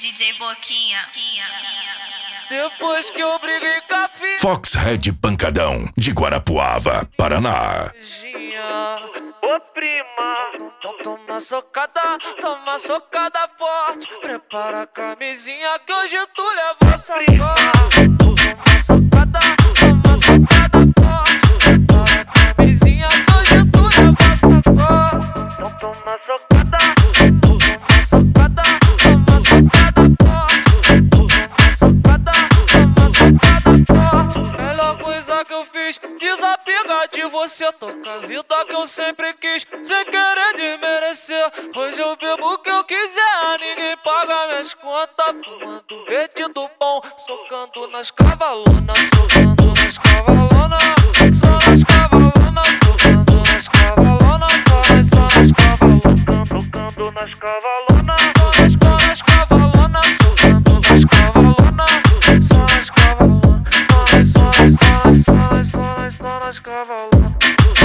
DJ Boquinha. Depois que eu briguei com a filha Fox Red Pancadão, de Guarapuava, Paraná. Ô prima, então toma socada forte. Prepara a camisinha que hoje tu leva sacode. Toma socada forte. Prepara a camisinha que hoje tu leva sacode. Então toma socada forte. Melhor coisa que eu fiz, desapegar de você. Toca a vida que eu sempre quis, sem querer desmerecer. Hoje eu bebo o que eu quiser, ninguém paga minhas contas. Fumando verde do bom, socando nas cavalonas. Socando nas cavalonas, só nas cavalonas. Socando nas cavalonas, só nas cavalonas. Tocando nas cavalonas, só nas cavalonas. Socando nas cavalonas, só nas cavalonas. Só nas cavalonas.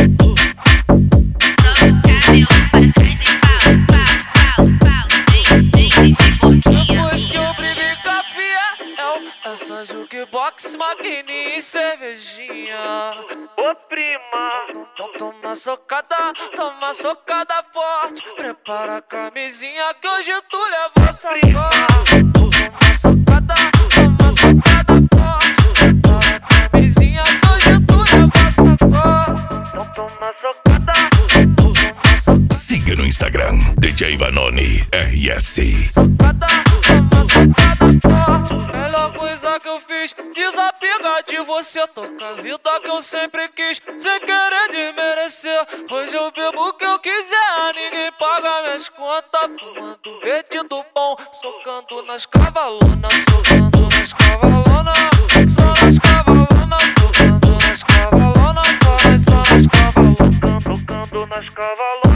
Depois que eu briguei com a fiel, é só jukebox, maquininha e cervejinha. Ô prima, então toma socada forte. Prepara a camisinha que hoje tu leva sacode. Toma socada forte. Prepara a camisinha que hoje tu leva sacode. Então toma socada. Siga no Instagram, DJ Vanoni RS. Socada forte. Melhor coisa que eu fiz, desapegar de você. Toca a vida que eu sempre quis, sem querer desmerecer. Hoje eu bebo o que eu quiser, ninguém paga minhas contas. Fumando verde do bom, socando nas cavalonas. Socando nas cavalonas, só nas cavalonas. Socando nas cavalonas, só nas cavalonas. Tocando nas cavalonas.